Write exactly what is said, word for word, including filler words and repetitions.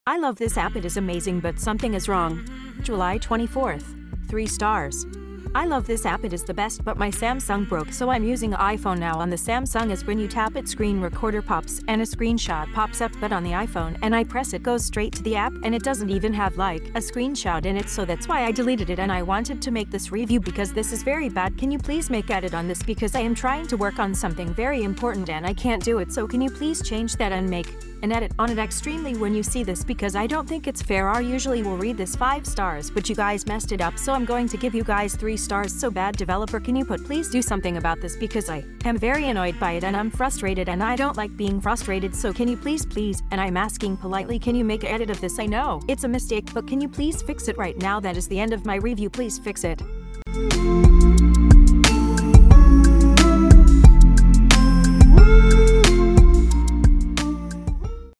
I love this app, it is amazing, but something is wrong. July twenty-fourth. three stars. I love this app, it is the best, but my Samsung broke, so I'm using iPhone now. On the Samsung is when you tap it, screen recorder pops and a screenshot pops up, but on the iPhone and I press it goes straight to the app and it doesn't even have like a screenshot in it, so that's why I deleted it and I wanted to make this review because this is very bad. Can you please make edit on this because I am trying to work on something very important and I can't do it, so can you please change that and make an edit on it extremely when you see this because I don't think it's fair. I usually will read this five stars, but you guys messed it up, so I'm going to give you guys three stars. So bad, developer, can you put please do something about this because I am very annoyed by it and I'm frustrated and I don't like being frustrated, so can you please please and I'm asking politely, can you make an edit of this? I know it's a mistake, but can you please fix it right now? That is the end of my review, please fix it.